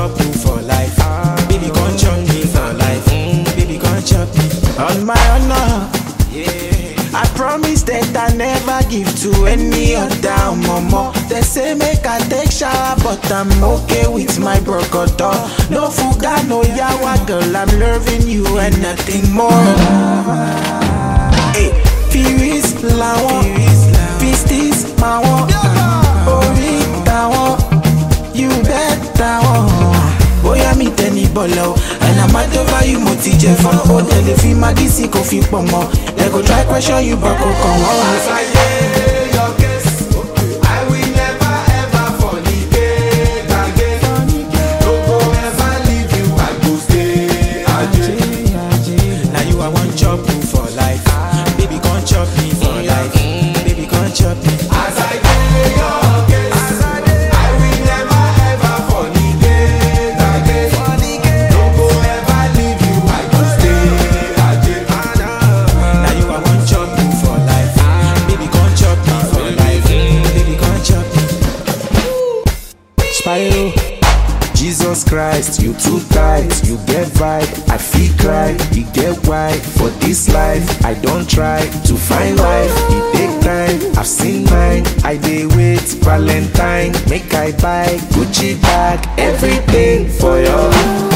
chop you for life. Baby, come chop me for life. Baby, come chop me. On my honor, I promise that I never give to any other mama. They say make I take shower, but I'm okay with my brocodo. No fuga, no yawa, girl, I'm loving you and nothing more. Hey, Firis lawon, Pistis mawon, Ori tawon, you bet tawon. Boya mi teni bolo, and I'm mad over you moti je fun. Oh, telefi magisi ko fi pomo. They go try question you, but go come on. As I hear your case, I will never ever fornicate again. Don't go ever leave you, I go stay again. Now you I want chop you for life. Baby, come chop me for life. Baby, come chop me. As I hear your case, I will never ever fornicate again. Don't go ever leave you, I go stay again. Now you I want chop you for life. Baby, come chop me for life. Baby, come chop me. Spyro. Jesus Christ, you too tight, you get vibe, I feel cry, you get why. For this life, I don't try to find life, it take time, I've seen mine, I dey wait, Valentine, make I buy Gucci bag, everything for you.